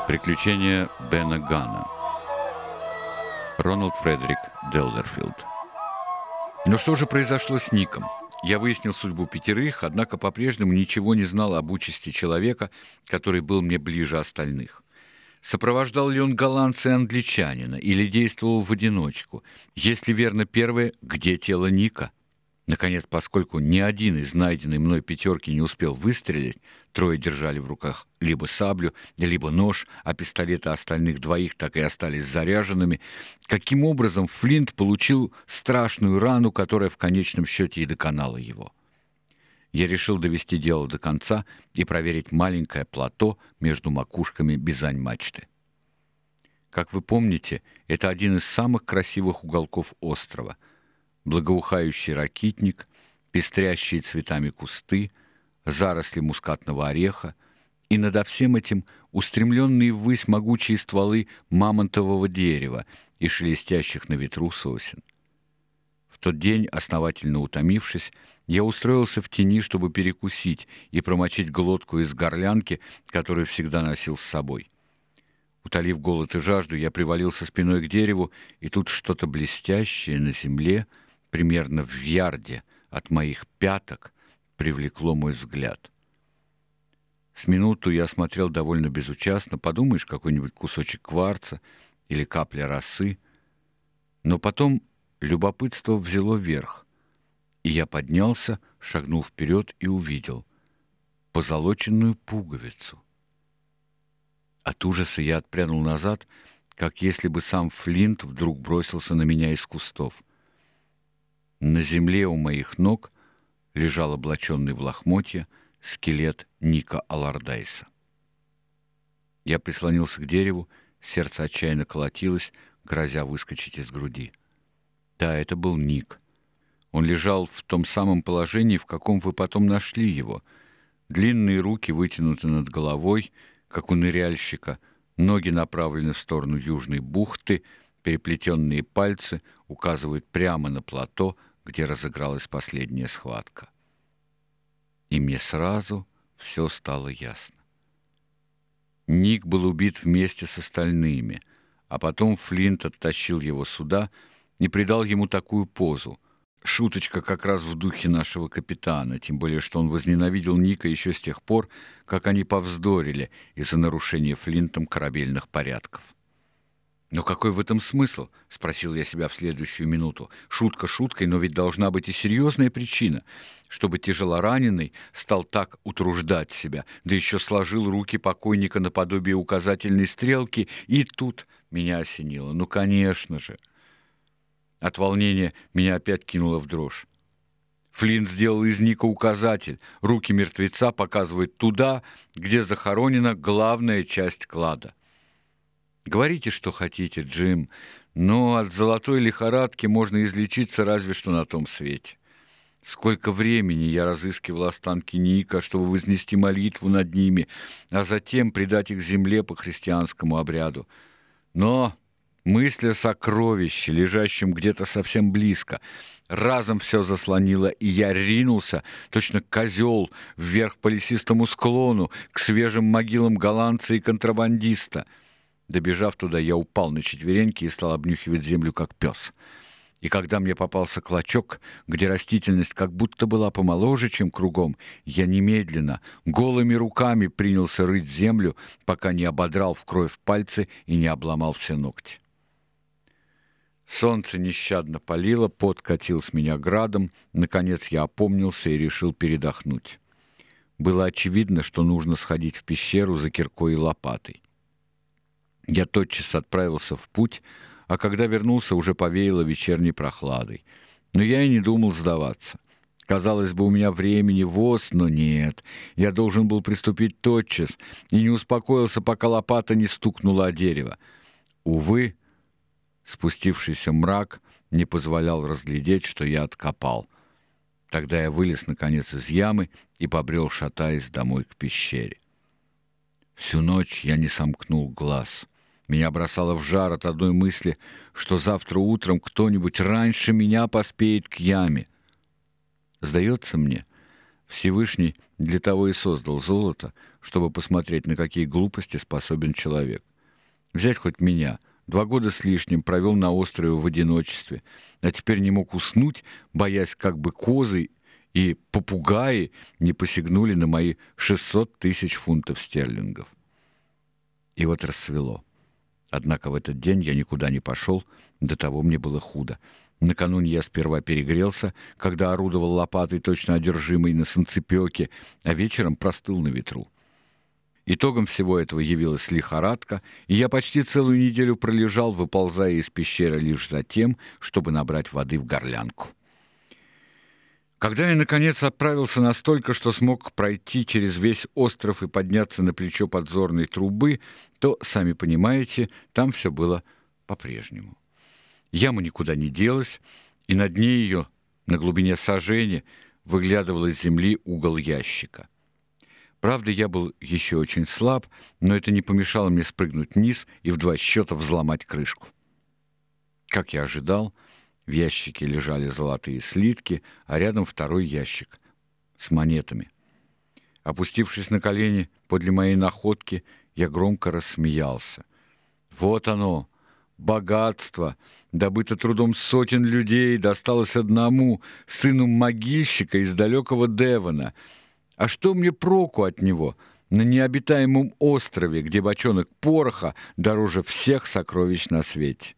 Приключения Бена Ганна. Рональд Фредерик Деллерфилд. Но что же произошло с Ником? Я выяснил судьбу 5, однако по-прежнему ничего не знал об участи человека, который был мне ближе остальных. Сопровождал ли он голландца и англичанина, или действовал в одиночку? Если верно первое, где тело Ника? Наконец, поскольку ни один из найденной мной 5 не успел выстрелить, 3 держали в руках либо саблю, либо нож, а пистолеты остальных 2 так и остались заряженными, каким образом Флинт получил страшную рану, которая в конечном счете и доконала его? Я решил довести дело до конца и проверить маленькое плато между макушками Бизань-мачты. Как вы помните, это один из самых красивых уголков острова. Благоухающий ракитник, пестрящие цветами кусты, заросли мускатного ореха, и над всем этим устремленные ввысь могучие стволы мамонтового дерева и шелестящих на ветру сосен. В тот день, основательно утомившись, я устроился в тени, чтобы перекусить и промочить глотку из горлянки, которую всегда носил с собой. Утолив голод и жажду, я привалился спиной к дереву, и тут что-то блестящее на земле, примерно в ярде от моих пяток, привлекло мой взгляд. С минуту я смотрел довольно безучастно, подумаешь, какой-нибудь кусочек кварца или капля росы, но потом любопытство взяло верх, и я поднялся, шагнул вперед и увидел позолоченную пуговицу. От ужаса я отпрянул назад, как если бы сам Флинт вдруг бросился на меня из кустов. На земле у моих ног лежал облаченный в лохмотья скелет Ника Аллардайса. Я прислонился к дереву, сердце отчаянно колотилось, грозя выскочить из груди. Да, это был Ник. Он лежал в том самом положении, в каком вы потом нашли его. Длинные руки вытянуты над головой, как у ныряльщика, ноги направлены в сторону южной бухты, переплетенные пальцы указывают прямо на плато, где разыгралась последняя схватка. И мне сразу все стало ясно. Ник был убит вместе с остальными, а потом Флинт оттащил его сюда и придал ему такую позу. Шуточка как раз в духе нашего капитана, тем более, что он возненавидел Ника еще с тех пор, как они повздорили из-за нарушения Флинтом корабельных порядков. «Но какой в этом смысл?» — спросил я себя в следующую минуту. «Шутка шуткой, но ведь должна быть и серьезная причина, чтобы тяжелораненый стал так утруждать себя, да еще сложил руки покойника наподобие указательной стрелки, и тут меня осенило. Ну, конечно же!» От волнения меня опять кинуло в дрожь. Флинт сделал из Ника указатель. Руки мертвеца показывают туда, где захоронена главная часть клада. Говорите, что хотите, Джим, но от золотой лихорадки можно излечиться разве что на том свете. Сколько времени я разыскивал останки Ника, чтобы вознести молитву над ними, а затем предать их земле по христианскому обряду. Но мысль о сокровище, лежащем где-то совсем близко, разом все заслонила, и я ринулся, точно козел, вверх по лесистому склону, к свежим могилам голландца и контрабандиста. Добежав туда, я упал на четвереньки и стал обнюхивать землю, как пес. И когда мне попался клочок, где растительность как будто была помоложе, чем кругом, я немедленно, голыми руками принялся рыть землю, пока не ободрал в кровь пальцы и не обломал все ногти. Солнце нещадно палило, пот катил с меня градом. Наконец я опомнился и решил передохнуть. Было очевидно, что нужно сходить в пещеру за киркой и лопатой. Я тотчас отправился в путь, а когда вернулся, уже повеяло вечерней прохладой. Но я и не думал сдаваться. Казалось бы, у меня времени воз, но нет. Я должен был приступить тотчас и не успокоился, пока лопата не стукнула о дерево. Увы, спустившийся мрак не позволял разглядеть, что я откопал. Тогда я вылез, наконец, из ямы и побрел, шатаясь, домой к пещере. Всю ночь я не сомкнул глаз. Меня бросало в жар от одной мысли, что завтра утром кто-нибудь раньше меня поспеет к яме. Сдается мне, Всевышний для того и создал золото, чтобы посмотреть, на какие глупости способен человек. Взять хоть меня. 2 года с лишним провел на острове в одиночестве, а теперь не мог уснуть, боясь, как бы козы и попугаи не посягнули на мои 600 тысяч фунтов стерлингов. И вот рассвело. Однако в этот день я никуда не пошел, до того мне было худо. Накануне я сперва перегрелся, когда орудовал лопатой, точно одержимый на санцепёке, а вечером простыл на ветру. Итогом всего этого явилась лихорадка, и я почти целую неделю пролежал, выползая из пещеры лишь за тем, чтобы набрать воды в горлянку. Когда я, наконец, отправился настолько, что смог пройти через весь остров и подняться на плечо подзорной трубы, то, сами понимаете, там все было по-прежнему. Яма никуда не делась, и на дне ее, на глубине сажени, выглядывал из земли угол ящика. Правда, я был еще очень слаб, но это не помешало мне спрыгнуть вниз и в 2 счета взломать крышку. Как я ожидал, в ящике лежали золотые слитки, а рядом второй ящик с монетами. Опустившись на колени подле моей находки, я громко рассмеялся. Вот оно, богатство, добыто трудом сотен людей, досталось одному, сыну могильщика из далекого Девона. А что мне проку от него на необитаемом острове, где бочонок пороха дороже всех сокровищ на свете?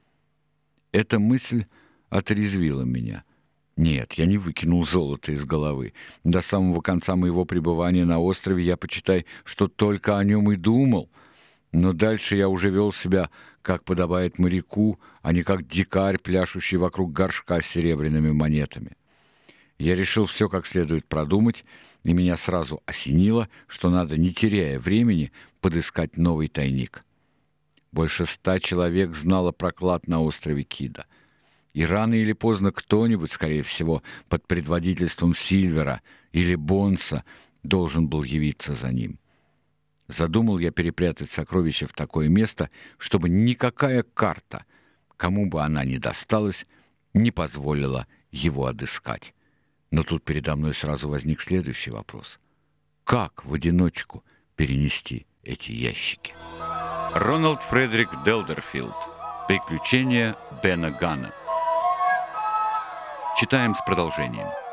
Эта мысль отрезвила меня. Нет, я не выкинул золото из головы. До самого конца моего пребывания на острове я, почитай, что только о нем и думал. Но дальше я уже вел себя, как подобает моряку, а не как дикарь, пляшущий вокруг горшка с серебряными монетами. Я решил все как следует продумать, и меня сразу осенило, что надо, не теряя времени, подыскать новый тайник. Больше 100 человек знало про клад на острове Кида. И рано или поздно кто-нибудь, скорее всего, под предводительством Сильвера или Бонса, должен был явиться за ним. Задумал я перепрятать сокровища в такое место, чтобы никакая карта, кому бы она ни досталась, не позволила его отыскать. Но тут передо мной сразу возник следующий вопрос. Как в одиночку перенести эти ящики? Рональд Фредерик Делдерфилд. Приключения Бена Ганна. Читаем с продолжением.